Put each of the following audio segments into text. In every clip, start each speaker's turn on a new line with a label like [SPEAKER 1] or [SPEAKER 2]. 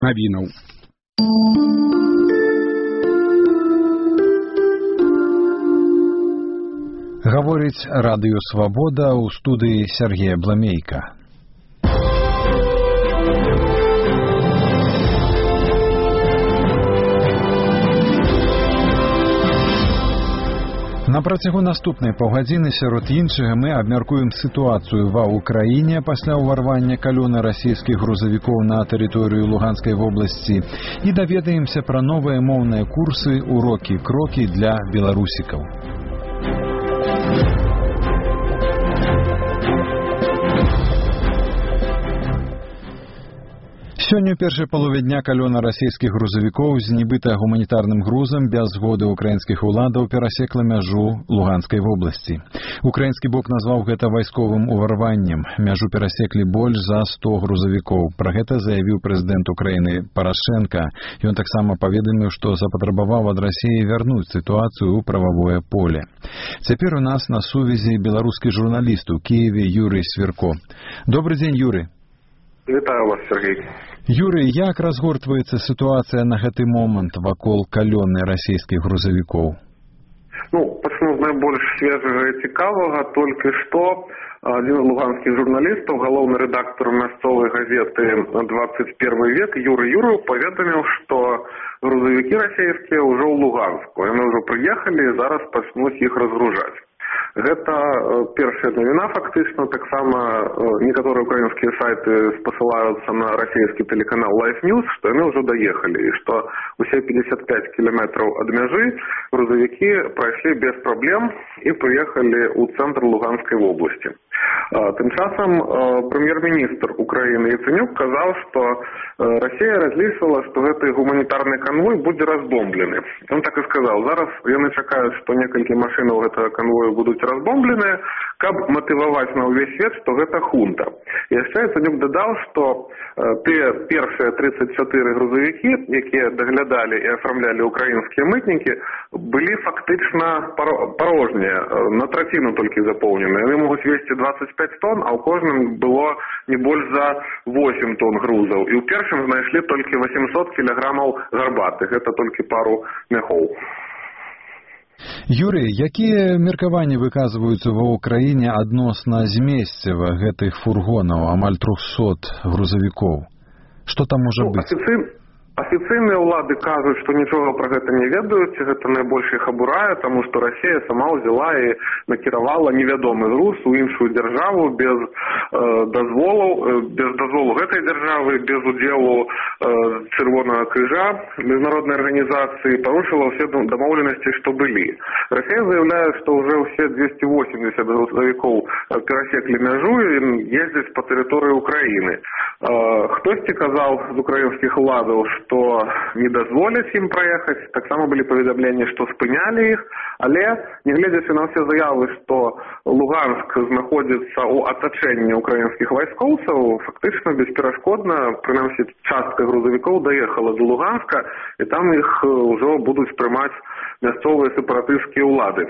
[SPEAKER 1] навінаў.
[SPEAKER 2] Гаворыць Радыё Свабода, ў студыі Сергея Бламейка. На працягу наступнай паўгадзіны сярод іншага мы абмяркуем сітуацыю ва ўкраіне пасля ўварвання калёна расійскіх грузавікоў на тэрыторыю Луганскай вобласці і даведаемся пра новыя моўныя курсы, урокі, крокі для беларусікаў. Сёння ў першай палове дня калёна расійскіх грузавікоў з нібыта гуманітарным грузам без згоды ўкраінскіх уладаў перасекла мяжу Луганскай вобласці. Украінскі бок назваў гэта вайсковым уварваннем. Мяжу перасеклі больш за 100 грузавікоў. Пра гэта заявіў прэзідэнт Украіны Парашенка. Ён таксама паведаміў, што запатрабаваў ад Расіі вярнуць сітуацыю ў прававое поле. Цяпер у нас на сувязі беларускі журналіст у Кіеве Юрый Свірко. Добры дзень, Юрый.
[SPEAKER 3] Вітаю вас, Сергей.
[SPEAKER 2] Юрый, як разгортваецца сітуацыя на гэты момант вакол калёны расійскіх грузавікоў?
[SPEAKER 3] Пачну з найбольш свежага і цікавага. Толькі што адзін з луганскіх журналістаў, галоўны рэдактар мясцовай газеты «21 век» Юрый Юров паведаміў, што грузавікі расійскія ўжо ў Луганску. Яны ўжо прыехалі і зараз пачнуць іх разгружаць. Гэта першая навіна, фактычна. Таксама некаторыя украінскія сайты спасылаюцца на расійскі тэлеканал Life News, што яны ўжо даехалі, і што усе 55 кіламетраў ад мяжы грузавікі прайшлі без праблем і прыехалі ў цэнтр Луганскай вобласці. Тым часам прэм'ер-міністр Украіны Яценюк казаў, што Расія разлічвала, што гэты гуманітарны канвой будзе разбомблены. Ён так і сказаў. Зараз яны чакаюць, што некалькі машынаў гэтага канвою будуць разбомбленыя, каб матываваць на ўвесь свет, што гэта хунта. І яшчэ Яценюк дадаў, што тыя першыя 34 грузавікі, якія даглядалі і афармлялі украінскія мытнікі, былі фактычна парожнія, на траціну толькі запоўненыя. Яны могуць весці 25 тонн, а ў кожным было не больш за 8 тонн грузаў. І ў першым знайшлі толькі 800 кілаграмаў гарбаты. Гэта толькі пару мяхоў.
[SPEAKER 2] Юрый, якія меркаванні выказваюцца ва ўкраіне адносна змесціва гэтых фургонаў, амаль 300 грузавікоў? Што там можа быць?
[SPEAKER 3] Афіцыйныя ўлады кажуць, што нічога пра гэта не ведаюць, гэта найбольш іх абурае, таму што Расія сама ўзяла і накіравала невядомы груз у іншую дзяржаву без дазволу гэтай дзяржавы, без удзелу Чырвонага крыжа, міжнароднай арганізацыі, парушыла ўсе дамоўленасці, што былі. Расія заяўляе, што ўжо ўсе 280 грузавікоў перасеклі мяжу і ездзяць па тэрыторыі Украіны. Хтосьці казаў з украінскіх уладаў, што не дазволяць ім праехаць. Таксама былі паведамленні, што спынялі іх, але, нягледзячы на ўсе заявы, што Луганск знаходзіцца ў атачэнні украінскіх вайскоўцаў, фактычна бесперашкодна, прынамсі частка грузавікоў даехала до Луганска, і там іх ўжо будуць прымаць мясцовыя сепаратысцкія ўлады.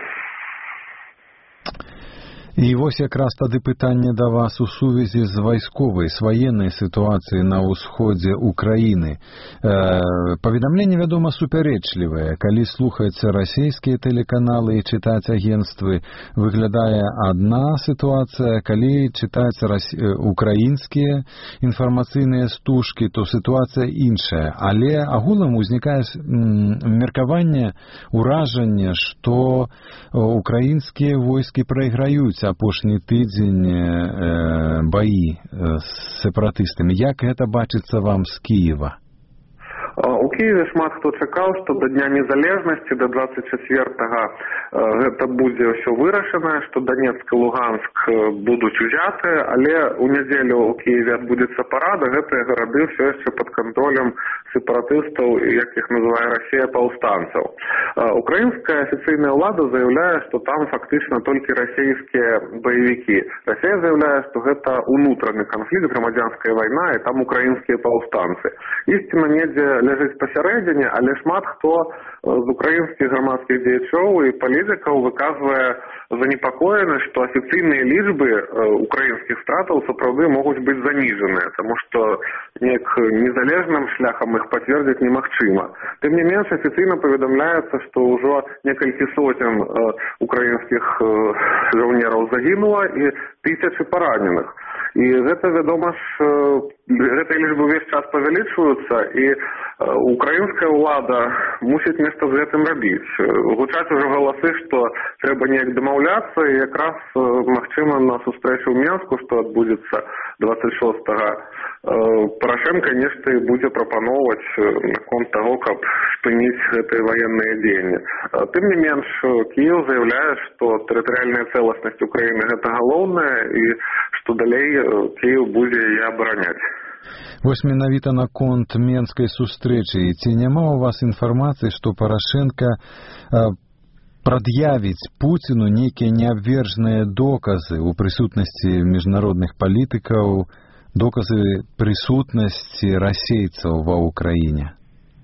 [SPEAKER 2] І вось якраз тады пытанне да вас у сувязі з вайсковай, з ваеннай сітуацыяй на ўсходзе Украіны. Паведамленне, вядома, супярэчлівае. Калі слухаюцца расійскія тэлеканалы і чытаць агенцтвы, выглядае адна сітуацыя. Калі чытаць украінскія інфармацыйныя стужкі, то сітуацыя іншая. Але агулам узнікае меркаванне, уражанне, што украінскія войскі прайграюць апошні тыдзень баі з сепаратыстамі. Як гэта бачыцца вам з Кіева?
[SPEAKER 3] У Киеве шмат хто чакаў, што да Дня незалежнасці, да 24-го, гэта будзе ўсё вырашана, што Донецк і Луганск будуць узятыя, але ў нядзелю ў Киеве адбудзецца парада, гэтыя гарады ўсё яшчэ пад кантролем сепаратыстаў, як іх называе Расія, паўстанцаў. Украінская афіцыйная ўлада заяўляе, што там фактычна толькі расійскія баевікі. Расія заяўляе, што гэта ўнутраны канфлікт, грамадзянская вайна, і там украінскія паўстанцы. Ісціна недзе ляжыць пасярэдзіне, але шмат хто з украінскіх грамадскіх дзеячоў і палітыкаў выказвае занепакоенасць, што афіцыйныя лічбы украінскіх стратаў сапраўды могуць быць заніжаныя, таму што неяк незалежным шляхам іх пацвердзіць немагчыма. Тым не менш, афіцыйна паведамляецца, што ўжо некалькі сотен украінскіх жаўнераў загінула і тысячы параненых. І гэта, вядома ж, гэтыя лічбы ўвесь час павялічваюцца, і украінская ўлада мусіць нешта з гэтым рабіць. Гучаць ужо галасы, што трэба неяк дамаўляцца, і якраз, магчыма, на сустрэчу ў Менску, што адбудзецца 26-го, Парашенка нешта і будзе прапаноўваць наконт таго, каб спыніць гэтыя ваенныя дзеянні. Тым не менш, Кіеў заяўляе, што тэрытарыяльная цэласнасць Украіны гэта галоўнае, і што далей Кіеў будзе яе абараняць.
[SPEAKER 2] Вось менавіта наконт менскай сустрэчы. Ці няма ў вас інфармацыі, што Парашенка прад'явіць Пуціну нейкія неабвержныя доказы ў прысутнасці міжнародных палітыкаў, доказы прысутнасці расейцаў ва ўкраіне?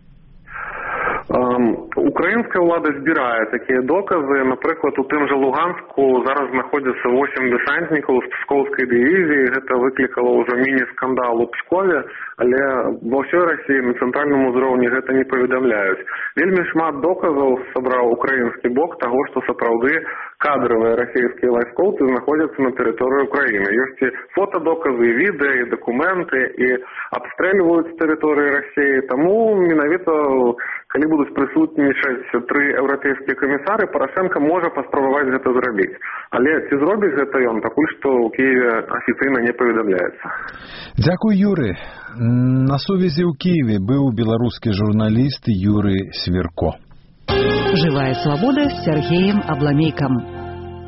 [SPEAKER 3] Украінская ўлада збірае такія доказы. Напрыклад, у тым жа Луганску зараз знаходзіцца 8 дэсантнікаў з пскоўскай дывізіі. Гэта выклікала ўжо міні-скандал у Пскове, але ва ўсёй Расіі на цэнтральным узроўні гэта не паведамляюць. Вельмі шмат доказаў сабраў украінскі бок таго, што сапраўды кадравыя расійскія вайскоўцы знаходзяцца на тэрыторыі Украіны. Ёсць і фотадоказы, і відэа, і дакументы, і абстрэльваюць з тэрыторыі Расіі. Таму менавіта, калі будуць прысутнічаць 3 еўрапейскія камісары, Парашенка можа паспрабаваць гэта зрабіць. Але ці зробіць гэта ён, пакуль што ў Кіеве афіцыйна не паведамляецца.
[SPEAKER 2] Дзякуй, Юры. На сувязі ў Киеве быў беларускі журналіст Юры Свірко.
[SPEAKER 1] Живая свобода с Сергеем Абламейком.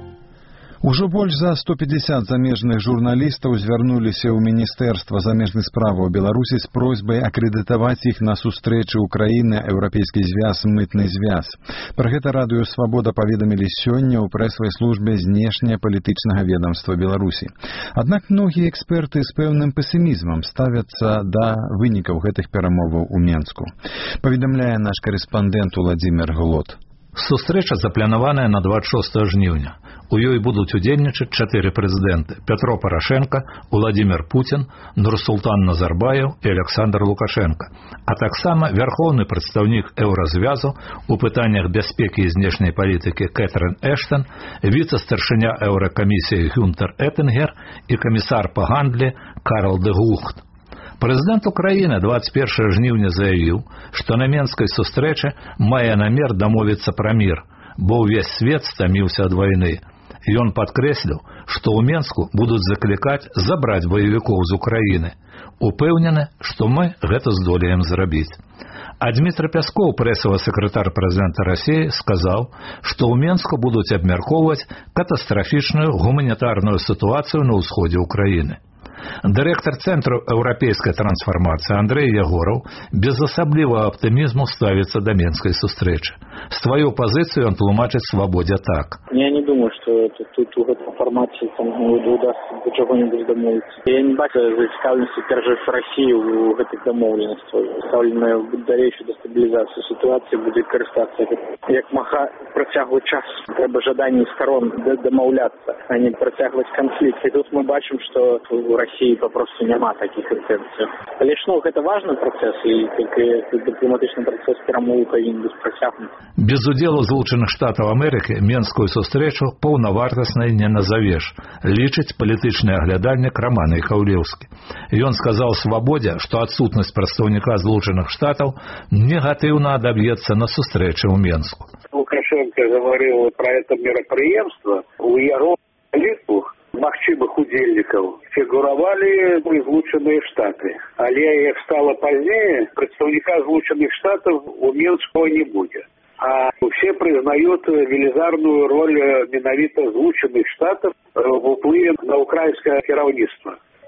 [SPEAKER 2] Ужо больш за 150 замежных журналістаў звярнуліся ў Міністэрства замежных справаў Беларусі з просьбай акрэдытаваць іх на сустрэчы Украіны, Еўрапейскі звяз, мытны звяз. Пра гэта Радыё Свабода паведамілі сёння ў прэсавай службе знешнепалітычнага ведамства Беларусі. Аднак многія эксперты з пэўным песімізмам ставяцца да вынікаў гэтых перамоваў у Менску. Паведамляе наш корэспандэнт Уладзімир Глот.
[SPEAKER 4] Сустрэча запланаваная на 26 жніўня. У ёй будуць удзельнічаць 4 прэзідэнты: Пятро Парашенка, Владимир Путин, Нурсултан Назарбаев і Александр Лукашенко, а таксама вярхоўны прадстаўнік Еўразвязу у пытаннях бяспекі і знешняй палітыкі Кэтрин Эштон, віцэ-старшыня Еўракамісіі Гюнтер Эттингер і камісар па гандлі Карл де Гухт. Прэзідэнт Украіны 21 жніўня заявіў, што на менскай сустрэчы мае намер дамовіцца пра мір, бо ўвесь свет стаміўся ад вайны. Ён падкрэсліў, што ў Менску будуць заклікаць забраць баевікоў з Украіны. Упэўнены, што мы гэта здолеем зрабіць. А Дмітрий Пяскоў, прэсавы сакратар прэзідэнта Расіі, сказаў, што ў Менску будуць абмяркоўваць катастрафічную гуманітарную сітуацыю на ўсходзе Украіны. Дырэктар Цэнтру еўрапейскай трансфармацыі Андрэй Ягораў без асаблівага аптымізму ставіцца да менскай сустрэчы. Сваю пазіцыю ён тлумачыць Свабодзе так.
[SPEAKER 5] Я не думаю, что тут у этой формации удастся до чего-нибудь домовиться. Я не бачу зацікавленості перш Росії у гэтых домовленостях. Ставленая далейшую дестабілізацію ситуації буде користатися як маха протягувати час. Треба жаданні сторон домовлятися, а не протягувати конфликт. І тут ми бачимо, що у Росії попросту нема таких інтенцій. Але ж, гэта важный процесс, і тільки дипломатичний процес перемоги України буде протягнути.
[SPEAKER 4] Без удзелу Злучаных Штатаў Амерыкі менскую сустрэчу паўнавартаснай не назавеш, лічыць палітычны аглядальнік Роман Іхаўлеўскі. Ён сказаў Свабодзе, што адсутнасць прадстаўніка Злучаных Штатаў негатыўна адаб'ецца на сустрэчы ў Менску.
[SPEAKER 6] Лукашенко говорил про это мероприемство. У яго літвах магчымых удзельнікаў фігуравалі Злучаныя Штаты. Але, як стало пазней, прадстаўніка Злучаных Штатаў у Менску не будзе. А все признают велизарную роль менавіта Злучаных Штатов в уплыве на украинское кіраўніцтва.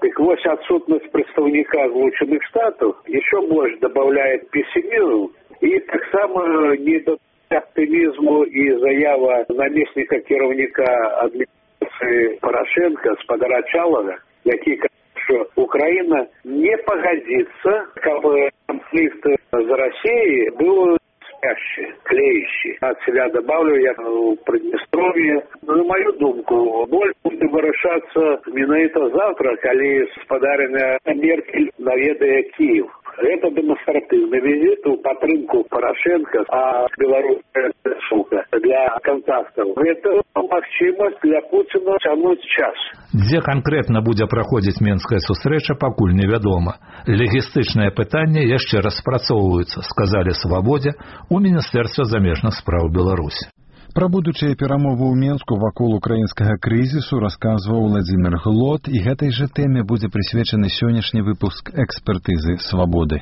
[SPEAKER 6] Так вот, отсутность представника Злученных Штатов еще больше добавляет пессимизм и так само оптимизму и заява наместника кіраўніка адміністрацыі Порошенко спадара Чалага, які кажа, что Украина не погодится, как бы конфликт за Россией был спящий, клеящий. От себя добавлю, я в Приднестровье. На мою думку, боль будет вырашаться менавіта завтра, коли спадарня Меркель наведае Киев. Это демонстративный визит у падтрымку Порошенко, а белорусская ссылка для контактов. Это магчимость для Путина тянуть час.
[SPEAKER 4] Дзе канкрэтна будзе праходзіць Менская сустрэча, пакуль невядома. Логістычныя пытанні яшчэ распрацоўваюцца, сказалі Свабодзе у Міністэрстве замежных спраў Беларусі.
[SPEAKER 2] Пра будучыя перамовы ў Менску вакол украінскага крызісу расказваў Владзімір Глот, і гэтай жа тэме будзе прысвечаны сённяшні выпуск экспертызы Свабоды.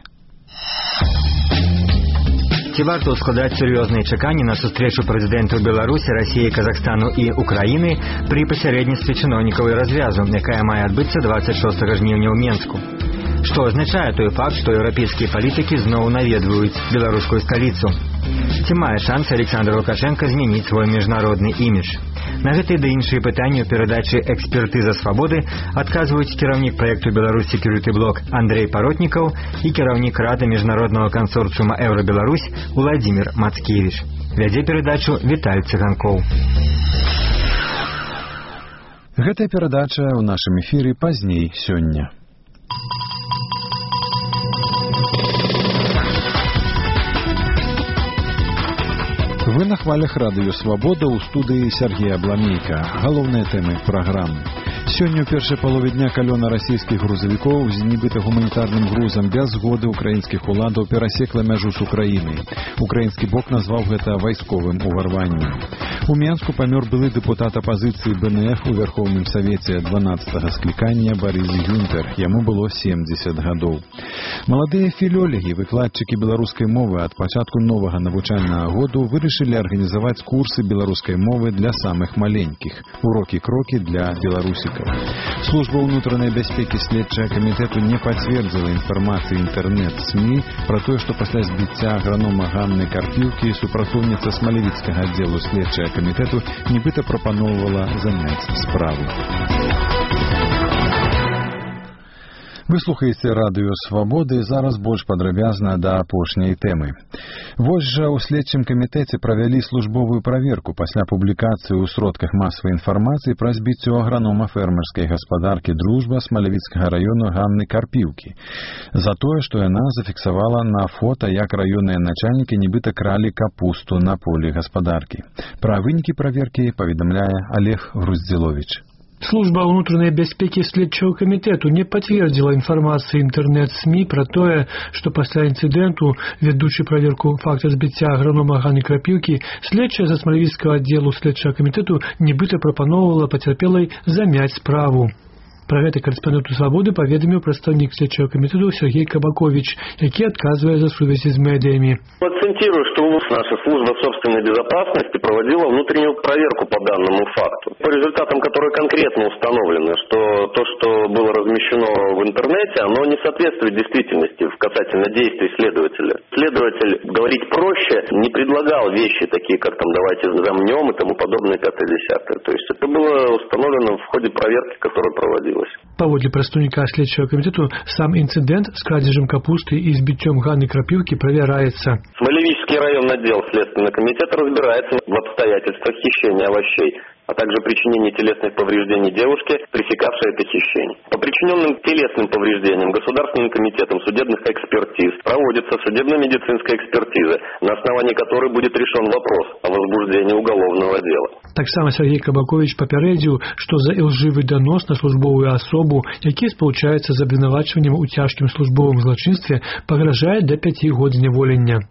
[SPEAKER 7] Ці варто складаць сур'ёзныя чаканні на сустрэчу прэзідэнтаў Беларусі, Расіі, Казахстану і Украіны пры пасярэдніцтве чыноўнікаў і развязу, якая мае адбыцца 26 жніўня ў Менску? Што азначае той факт, што еўрапейскія палітыкі зноў наведваюць беларускую сталіцу? Ці мае шанс Александр Лукашенко змяніць свой міжнародны імідж? На гэтыя ды іншыя пытанні ў перадачы «Экспертыза Свабоды» адказваюць кіраўнік праекту «Беларусь Security Block» Андрей Паротнікаў і кіраўнік Рады міжнароднага кансорцыума «Еўрабеларусь» Владзімір Мацкевіч. Вядзе перадачу Віталь Цыганкоў.
[SPEAKER 2] Гэтая перадача ў нашым эфіры пазней сёння. Вы на хвалях радыё «Свабода», у студыі Сергея Абламейка. Галоўныя тэмы праграмы. Сёння ў першай палове дня калёна расійскіх грузавікоў з нібыта гуманітарным грузам без згоды ўкраінскіх уладаў перасекла мяжу з Украінай. Украінскі бок назваў гэта вайсковым уварваннем. У Менску памёр былы дэпутат апазіцыі БНФ у Верховным Савеце 12-го склікання Барыс Гюнтер. Яму было 70 гадоў. Маладыя філёлегі, выкладчыкі беларускай мовы ад пачатку новага навучальнага году вырашылі арганізаваць курсы беларускай мовы для самых маленькіх. Урокі-крокі для беларусікаў. Служба ўнутранай бяспекі следчага камітэту не пацвердзіла інфармацыі інтэрнэт-СМІ пра тое, што пасля збіцця агранома Ганны Карпіўкі супрацоўніца смалевіцкага аддзелу следчага камітэту нібыта прапаноўвала заняць справу. Вы слухаеце радыё «Свабоды», зараз больш падрабязна да апошняй тэмы. Вось жа ў следчым камітэце правялі службовую праверку пасля публікацыі ў сродках масавай інфармацыі пра збіццё агранома фермерскай гаспадаркі «Дружба» смалевіцкага раёну Ганны Карпіўкі за тое, што яна зафіксавала на фота, як раённыя начальнікі нібыта кралі капусту на полі гаспадаркі. Пра вынікі праверкі паведамляе Олег Груздзіловіч.
[SPEAKER 8] Служба ўнутранай бяспекі следчага камітэту не пацвердзіла інфармацыі інтэрнэт-СМІ пра тое, што пасля інцыдэнту, вядучы праверку факта збіцця агранома Ганны Карпіўкі, следчая з смалевіцкага аддзелу следчага камітэту нібыта прапаноўвала пацярпелай замяць справу. Пра гэта карэспандэнту «Свабоды» паведаміў прадстаўнік следчага камітэту Сергей Кабакович, які адказвае за сувязі з медыямі.
[SPEAKER 9] Акцентирую, что наша служба собственной безопасности проводила внутреннюю проверку по данному факту. По результатам которой конкретно установлено, что то, что было размещено в интернете, оно не соответствует действительности касательно действий следователя. Следователь, говорить проще, не предлагал вещи такие, как там давайте замнем и тому подобное 5-10. То есть это было установлено в ходе проверки, которая проводилась.
[SPEAKER 8] Паводле прадстаўніка следчага камітэту, сам інцыдэнт з крадзежам капусты і збіццём Ганны Карпіўкі правяраецца.
[SPEAKER 9] Смалевический районный отдел Следственного комитета разбирается в обстоятельствах хищения овощей, а также причинении телесных повреждений девушке, пресекавшей это хищение. По причиненным телесным повреждениям Государственным комитетом судебных экспертиз проводится судебно-медицинская экспертиза, на основании которой будет решен вопрос о возбуждении уголовного дела.
[SPEAKER 8] Таксама Сергей Кабакович папярэдзіў, што за ілжывы данос на службовую асобу, які спалучаецца з абвінавачваннем у цяжкім службовым злачынстве, пагражае да 5 год зняволення.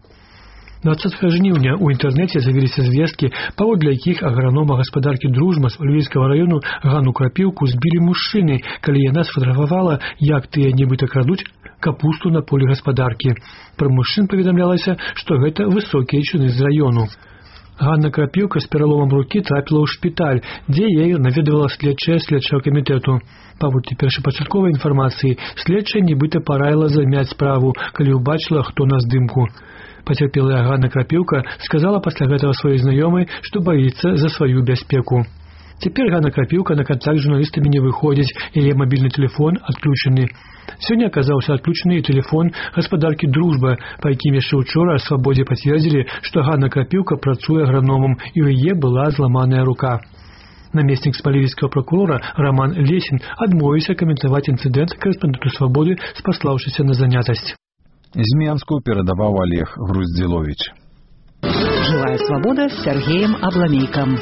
[SPEAKER 8] 20 жніўня ў інтэрнэце з'явіліся звесткі, паводле якіх агранома гаспадаркі «Дружба» з Львівскага раёну Ганну Карпіўку збілі мужчыны, калі яна сфатаграфавала, як тыя нібыта крадуць капусту на полі гаспадаркі. Пра мужчын паведамлялася, што гэта высокія чыны з раёну. Ганна Крапіўка з пераломам рукі трапіла ў шпіталь, дзе яе наведвала следчая следчага камітэту. Паводле першапачатковай інфармацыі, следчая нібыта параіла замяць справу, калі ўбачыла, хто на здымку. Пацярпелая Ганна Крапіўка сказала пасля гэтага сваёй знаёмай, што баіцца за сваю бяспеку. Цяпер Ганна Крапіўка на кантакт з журналістамі не выходзіць, яе мабільны тэлефон адключаны. Сёння аказаўся адключаны і тэлефон гаспадаркі «Дружба», па якім яшчэ ўчора «Свабодзе» пацвердзілі, што Ганна Крапіўка працуе аграномам і ў яе была зламаная рука. Намеснік спалівіцкага пракурора Роман Лесін адмовіўся каментаваць інцыдэнт корэспандэнту «Свабоды», спаслаўшыся на занятасць.
[SPEAKER 2] З Менску перадаваў Олег Груздзіловіч.
[SPEAKER 1] Живая свобода с Сергеем Абламейком.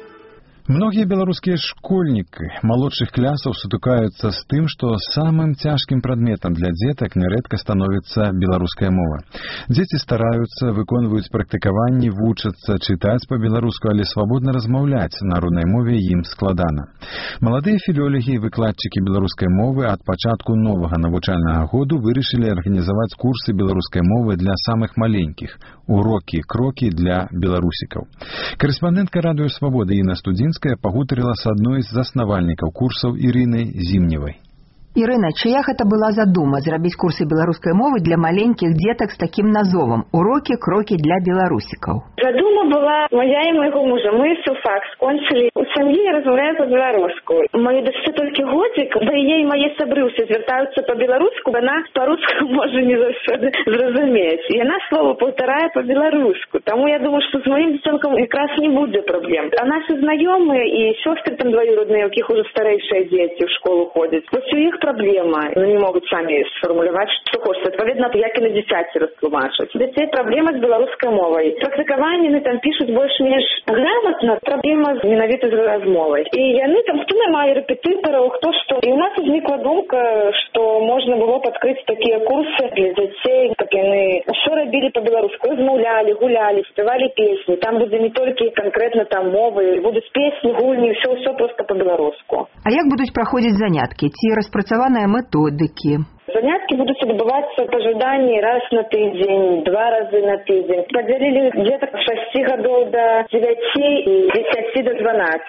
[SPEAKER 2] Многія беларускія школьнікі малодшых класаў сутыкаюцца з тым, што самым цяжкім прадметам для дзетак нярэдка становіцца беларуская мова. Дзеці стараюцца, выконваюць практыкаванні, вучацца чытаць па-беларуску, але свабодна размаўляць на роднай мове ім складана. Маладыя філёлогі і выкладчыкі беларускай мовы ад пачатку новага навучальнага году вырашылі арганізаваць курсы беларускай мовы для самых маленькіх, урокі-крокі для беларусікаў. Корэспандэнтка радыё «Свабода» Інна Студзінская пагутарыла з адной з заснавальнікаў курсаў Ірынай Зімневай.
[SPEAKER 10] Ірына, чыя гэта была задума зрабіць курсы беларускай мовы для маленькіх дзетак з такім назовам «Урокі, крокі для беларусікаў»?
[SPEAKER 11] Задума была моя і майго мужа. Мы філфак скончылі. У сям'і я размаўляю па-беларуску. Маёй дачцы толькі годзік, да яе і мае сябры ўсе звяртаюцца па-беларуску, яна па-руску можа не заўсёды зразумець. Яна слова паўтарае па-беларуску. Таму я думаю, што з маім дзіцёнкам якраз не будзе праблем. А нашы знаёмыя і сёстры там дваюродныя, у якіх ужо старэйшыя дзеці ў школу ходзяць, вось у іх проблема. Они не могут сами сформулировать, что хочется. Отповедно, як и на дзіцяці растлумачыць. Дзяцей праблема з беларускай мовай. Практыкаванні там пишут больш-менш грамотно, праблема менавіта з размовай. І яны там, хто наймае рэпетытараў, хто што. І у нас узнікла думка, што можна было падкрыць такія курсы для дзяцей, каб яны ўсё рабілі па-беларуску, размаўлялі, гулялі, спявалі песні. Там будзе не толькі канкрэтна там мовы, будуць песні, гульні, ўсё проста па-беларуску.
[SPEAKER 10] А як будуць праходзіць заняткі? Ці распрацаваныя методыкі?
[SPEAKER 11] Заняткі будуць адбывацца па жаданні раз на тыдзень, 2 разы на тыдзень. Падзялілі дзетак з 6 гадоў да 9 і 10 до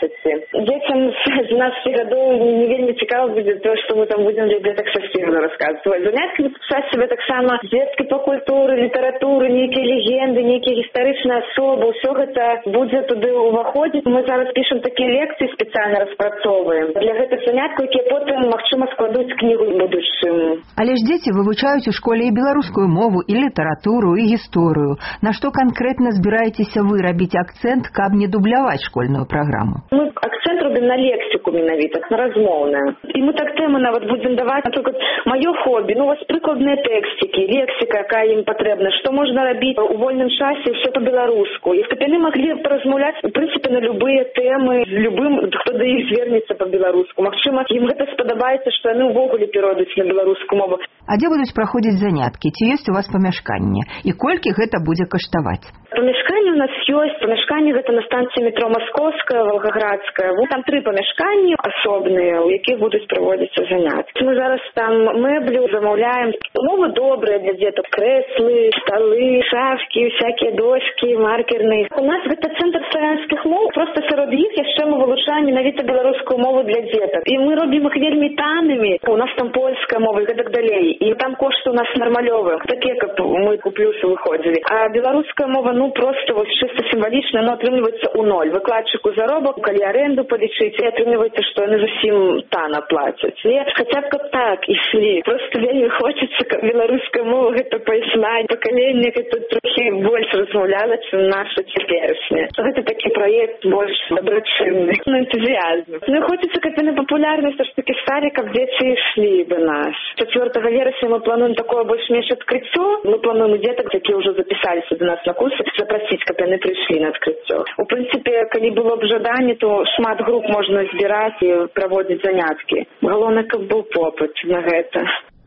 [SPEAKER 11] 12. Дзецям з 12 гадоў не вельмі цікава будзе то, што мы там будзем для дзетак 6 гадоў расказваць. Заняткі будуць пісаць сабе таксама дзеткі па культуры, літаратуры, нейкія легенды, нейкія гістарычныя асобы. Усё гэта будзе туды ўваходзіць. Мы зараз пішам такія лекцыі спецыяльна распрацоўваем. Для гэтых заняткаў, якія потым, магчыма, складуць кнігу ў будучым.
[SPEAKER 10] Але ж дзеці вывучаюць у школе і беларускую мову, і літаратуру, і гісторыю. На што канкрэтна збіраецеся вы рабіць акцэнт, каб не дубляваць школьную праграму?
[SPEAKER 11] Мы акцэнт робім на лексіку менавіта, на размоўную. І мы так тэмы нават будзем даваць, напрыклад, маё хобі, у вас прыкладныя тэксцікі, лексіка, якая ім патрэбна, што можна рабіць у вольным часе ўсё па-беларуску. І каб яны маглі паразмаўляць, у прынцыпе, на любыя тэмы, з любым, хто да іх звернецца па-беларуску. Магчыма, ім гэта спадабаецца, што яны ўвогуле перайдуць на беларускую мову.
[SPEAKER 10] А дзе будуць праходзіць заняткі? Ці ёсць у вас памяшканне? І колькі гэта будзе каштаваць?
[SPEAKER 11] Памяшканне у нас ёсць. Памяшканне гэта на станцыі метро Маскоўская, Волгоградская. Там 3 памяшканні асобныя, у якіх будуць праводзіцца заняткі. Мы зараз там мэблю замаўляем. Умовы добрыя для дзетак. Крэслы, сталы, шафкі, всякія дошкі, маркерныя. У нас гэта цэнтр славянскіх моў. Проста сярод іх яшчэ мы вывучаем менавіта беларускую мову для дзетак. І мы робім іх вельмі таннымі. У нас там польская мова і гэтак далей. І там кошты у нас нармалёвыя. Такія, каб мы у плюсы выходзілі. А беларуская мова, просто вот чисто символічна, но атрымліваецца ў 0. Выкладчыку заробак, калі аренду палічыць, і атрымліваецца, што яны зусім тана плацяць. І хаця б каб так ішлі. Просто вельмі хочацца, каб беларуская мова гэта пайшла, пакаленне гэта трохі больш размаўляла, чым наша цяперашняя. Гэта такі праект больш дабрачынны, энтузіязм. Ну і хочацца, каб яны папулярнасць ж такі сталі, каб дзеці ішлі да нас. 4 верасня мы плануем такое больш-менш адкрыццё. Мы плануем дзетак, якія ўжо запісаліся до нас на курсы, запросіць, каб яны прыйшлі на адкрыццё. У прынцыпе, калі было б жаданне, то шмат груп можна збіраць і праводзіць заняткі. Галоўнае, каб быў попыт на гэта.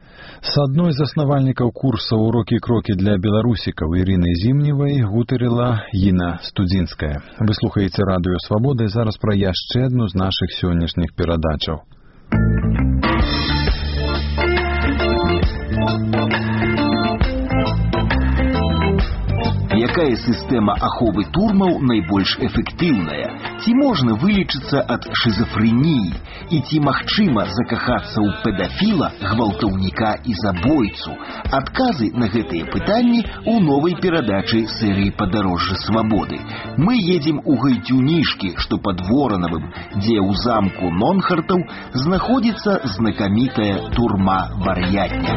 [SPEAKER 2] С адной з заснавальнікаў курса «Урокі-крокі для беларусікаў» Ірынай Зімневай гутарыла Інна Студзінская. Вы слухаеце радыё «Свабода» і зараз пра яшчэ адну з нашых сённяшніх перадачаў.
[SPEAKER 12] Яка якая сістэма аховы турмаў найбольш эфектыўная, ці можна вылечыцца ад шизофрэніі, і ці магчыма закахацца ў педафіла, гвалтаўніка і забойцу. Адказы на гэтыя пытанні ў новай перадачы серыі «Падарожжа свабоды». Мы едзем у Гайдзюнішкі, што пад Воранавым, дзе ў замку Нонхартаў знаходзіцца знакамітая турма Вар'ятня.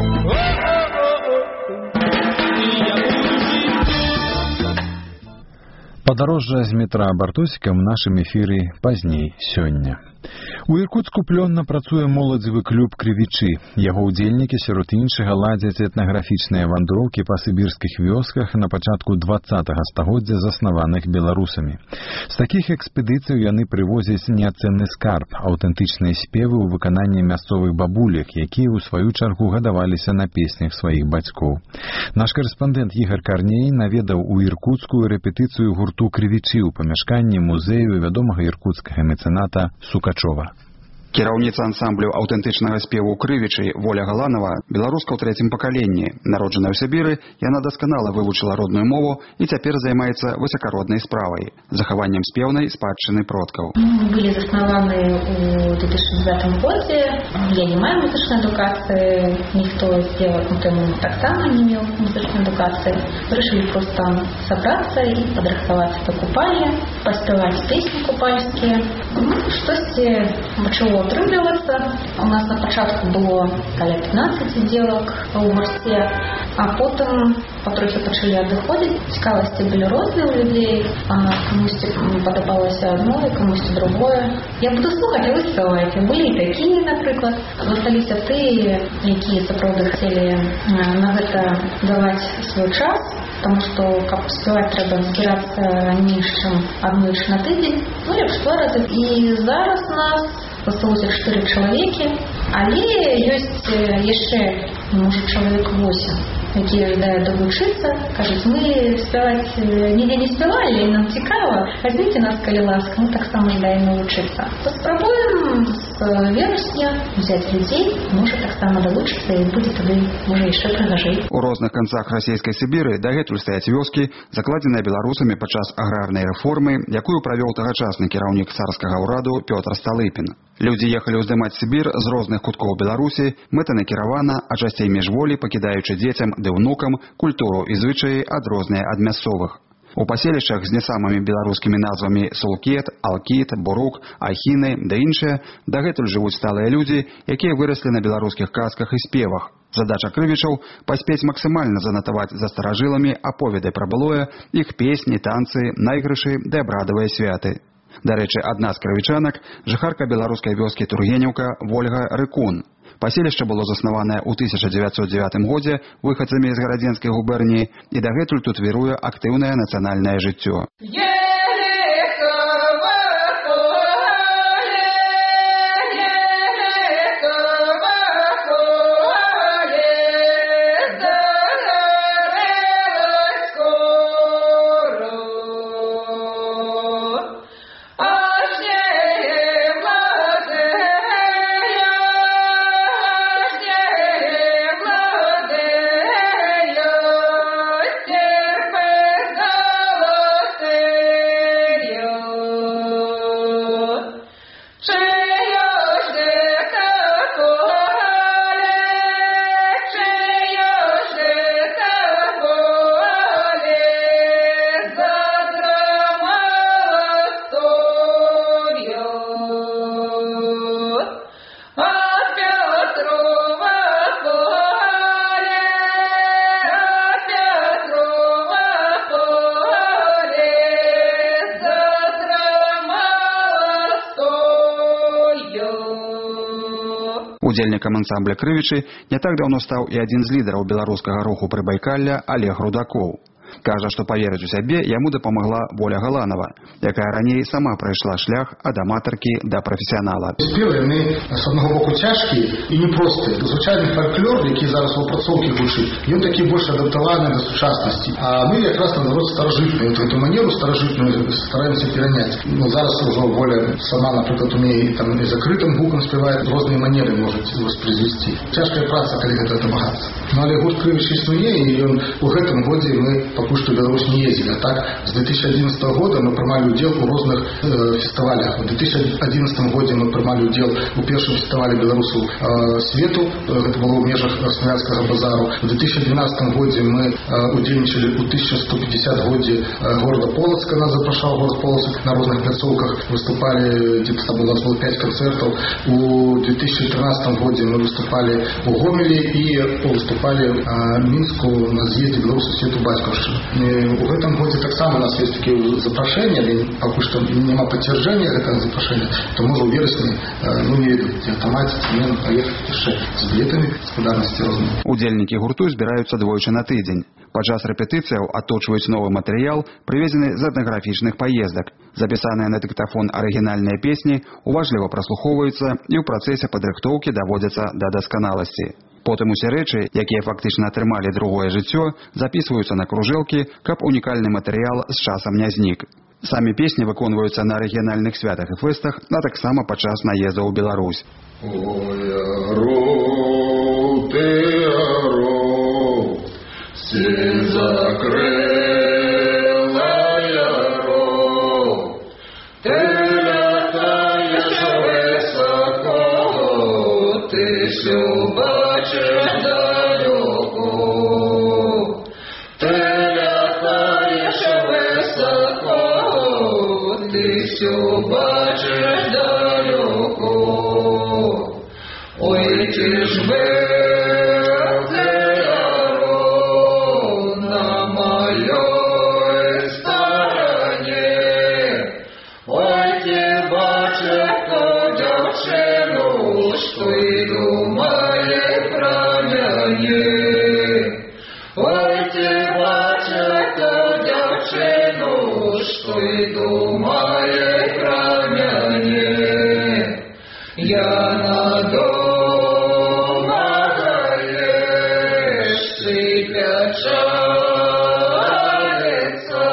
[SPEAKER 2] Падарожжа з метра Бартосіка ў нашым эфіры пазней сёння. У Іркуцку плённа працуе моладзевы клуб «Крывічы». Яго ўдзельнікі сярод іншага ладзяць этнаграфічныя вандроўкі па сібірскіх вёсках на пачатку 20-го стагоддзя, заснаваных беларусамі. З такіх экспедыцый яны прывозяць неацэнны скарб, аўтэнтычныя спевы ў выкананні мясцовых бабулек, якія ў сваю чаргу гадаваліся на песнях сваіх бацькоў. Наш карэспандэнт Ігар Карней наведаў у Іркуцкую рэпетыцыю гурту «Крывічы» ў памяшканні музею вядомага іркуцкага мецэната Сукачова.
[SPEAKER 13] Кіраўніца ансамблю аўтэнтычнага спеву «Крывічы» Воля Галанова, беларуска ў трэцім пакаленні. Народжаная ў Сібіры, яна дасканала вывучыла родную мову і цяпер займаецца высакароднай справай – захаваннем спеўнай спадчыны продкаў.
[SPEAKER 14] Мы были заснаваны ў 2009 годзе. Я не маю музычнай адукацыі, ніхто з дзевак на той момент таксама не меў музычнай адукацыі. Вырашылі проста сабрацца і падрыхтавацца да купання, паспяваць песні купальскія. Штосьці пачало атрымлівацца. У нас на пачатку было каля 15 дзевак у гурце, а потым патрохі пачалі адыходзіць. Цікавасці былі розныя ў людзей, камусьці падабалася адно, камусьці другое. Я буду слухаць, а вы спяваеце. Былі і такія, напрыклад. Засталіся тыя, якія сапраўды хацелі на гэта даваць свой час, потому што, каб спяваць, трэба збірацца менш, чым аднойч на тыдзень, ну, лепш 2 разы. І зараз нас засталося 4 чалавекі, але ёсць яшчэ, можа, чалавек 8, якія відаюць давучыцца, кажуць, мы спяваць нідзе не спявалі, нам цікава, вазьміце нас, калі ласка, мы таксама жадаем навучыцца. Паспрабуем з верасня взяць людзей, можа, таксама давучыцца, і будзе тады, можа, яшчэ прыгажэй.
[SPEAKER 13] У розных канцах расійскай Сібіры дагэтуль стаяць вёскі, закладзеныя беларусамі падчас аграрнай рэформы, якую правёў тагачасны кіраўнік царскага ўраду Пётр Сталыпін. Людзі ехалі ўздымаць Сібір з розных куткоў Беларусі, мэтанакіравана, а часцей міжволі пакідаючы дзецям ды ўнукам культуру і звычаі адрозныя ад мясцовых. У паселішчах з не самымі беларускімі назвамі Сулкет, Алкіт, Бурук, Ахіны ды іншыя дагэтуль жывуць сталыя людзі, якія выраслі на беларускіх казках і спевах. Задача крывічаў – паспець максімальна занатаваць за старажыламі аповеды пра былое, іх песні, танцы, найгрышы ды абрадавыя святы. Дарэчы, адна з крывічанак – жыхарка беларускай вёскі Тургенеўка Вольга Рыкун. Паселішча было заснаванае ў 1909 годзе выхадцамі з гарадзенскай губерніі, і дагэтуль тут віруе актыўнае нацыянальнае жыццё. Удзельнікам ансамбля «Крывічы» не так даўно стаў і адзін з лідараў беларускага руху Прыбайкалля Олег Рудакоў. Кажа, што паверыць у сябе яму дапамагла Воля Галанова, якая раней сама прайшла шлях ад аматаркі да прафесіянала.
[SPEAKER 15] Спевы, яны, з аднаго боку, цяжкія і непростыя. Звычайны фальклор, які зараз у апрацоўкі гучыць, ён такі больш адаптаваны да сучаснасці. А мы якраз, наадварот, старажытную. Эту манеру старажытную стараемся пераняць. Зараз ужо Воля сама, напрыклад, умее там і закрытым гукам спявае, розныя манеры можуць воспроизвести. Цяжкая праца, калі гэта дамагацца. Ну, але гурт «Крывічы» існуе, і ён у гэтым годзе мы пакуль што Беларусь не ездили. А так, с 2011 года мы принимали удел у разных фестивалях. В 2011 году мы принимали удел у первом фестивале белорусов свету. Это было в межах Смоленского базару. В 2012 году мы удельничали у 1150 годе города Полоцка. Нас запрошал город Полоцк на разных пляцовках. Выступали, где-то у нас было 5 концертов. У 2013 году мы выступали у Гомеле и выступали в Минску на съезде белорусов свету Батьковщины. В этом году так само у нас есть такие запрошения, але пока что нема подтверждения этого запрошения, то можно у вересня, не веду, автоматить, мне поехать еще с билетами, с подарності разные.
[SPEAKER 13] Удзельнікі гурту збіраюцца двойчы на тыдзень. Падчас рэпетыцыяў адточваюць новы матэрыял, прывезены з этнаграфічных паездак. Запісаныя на дыктафон арыгінальныя песні уважліва праслухоўваюцца і ў працэсе падрыхтоўкі даводзяцца да дасканаласці. Потым усе рэчы, якія фактычна атрымалі другое жыццё, запісваюцца на кружэлкі, каб унікальны матэрыял з часам не знік. Самі песні выконваюцца на рэгіянальных святах і фэстах, а таксама падчас наездаў у Беларусь.
[SPEAKER 16] Ой, ару, ты ару, сень закрыла яру, ты летаешь высоко, ты всё бачишь далеко, ты летаешь высоко, ты всё бачишь далеко. Ой, ты ж был ты ору на моей стороне, ой, ты бачишь ту девчину, что и думает про меня. Ой, ты бачишь ту девчину, что и думает про меня. Я надумаешь, ты печалится,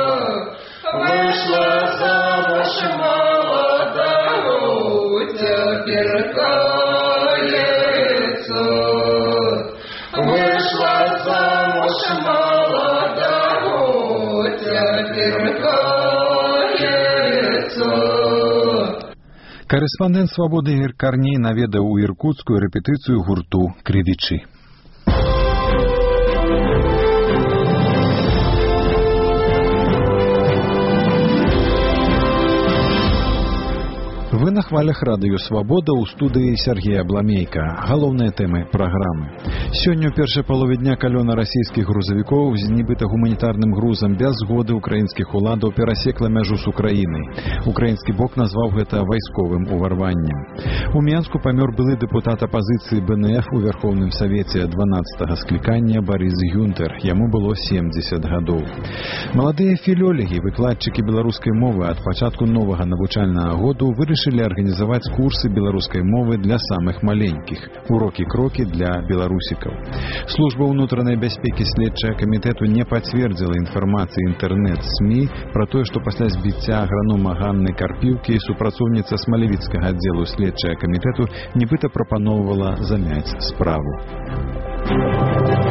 [SPEAKER 16] вышла замуж молодого, теперь кается. Вышла замуж молодого, теперь кается.
[SPEAKER 2] Корэспандэнт «Свабоды» Ігор Карней наведаў у іркуцкую рэпетыцыю гурту «Крывічы». Вы на хвалях радыё «Свабода» ў студыі Сергея Абламейка. Галоўныя тэмы праграмы. Сёння ў першай палове дня калёна расійскіх грузавікоў з нібыта гуманітарным грузам без згоды ўкраінскіх уладаў перасекла мяжу з Украінай. Украінскі бок назваў гэта вайсковым уварваннем. У Менску памёр былы дэпутат апазіцыі БНФ у Верховным Савеце 12-га склікання Барыс Гюнтер. Яму было 70 гадоў. Маладыя філёлегі, выкладчыкі беларускай мовы ад пачатку новага навучальнага году вырашылі арганізаваць курсы беларускай мовы для самых маленькіх. Урокі-крокі для беларусікаў. Служба ўнутранай бяспекі следчага камітэту не пацвердзіла інфармацыі інтэрнэт-СМІ пра тое, што пасля збіцця агранома Ганны Карпіўкі супрацоўніца смалевіцкага аддзелу следчага камітэту нібыта прапаноўвала замяць справу.